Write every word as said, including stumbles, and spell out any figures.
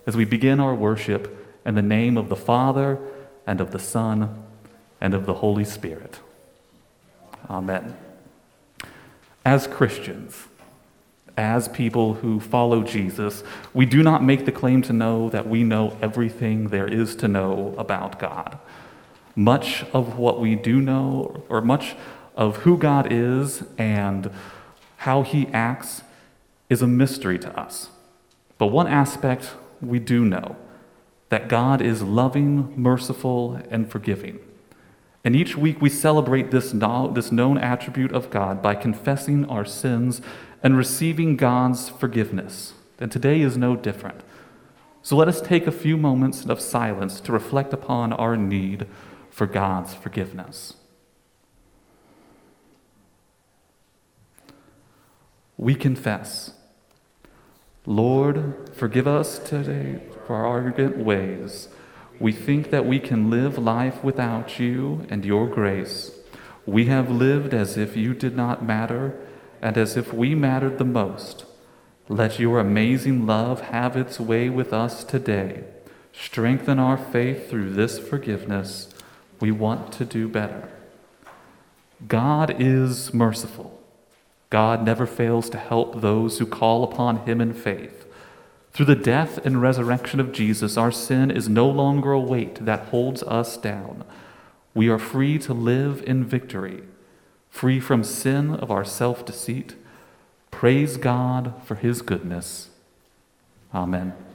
as we begin our worship in the name of the Father, and of the Son, and of the Holy Spirit. Amen. As Christians, as people who follow Jesus, we do not make the claim to know that we know everything there is to know about God. Much of what we do know, or much of who God is and how he acts, is a mystery to us. But one aspect we do know, that God is loving, merciful, and forgiving. And each week we celebrate this, no, this known attribute of God by confessing our sins and receiving God's forgiveness. And today is no different. So let us take a few moments of silence to reflect upon our need for God's forgiveness. We confess, Lord, forgive us today for our arrogant ways. We think that we can live life without you and your grace. We have lived as if you did not matter and as if we mattered the most. Let your amazing love have its way with us today. Strengthen our faith through this forgiveness. We want to do better. God is merciful. God never fails to help those who call upon him in faith. Through the death and resurrection of Jesus, our sin is no longer a weight that holds us down. We are free to live in victory, free from sin of our self-deceit. Praise God for his goodness. Amen.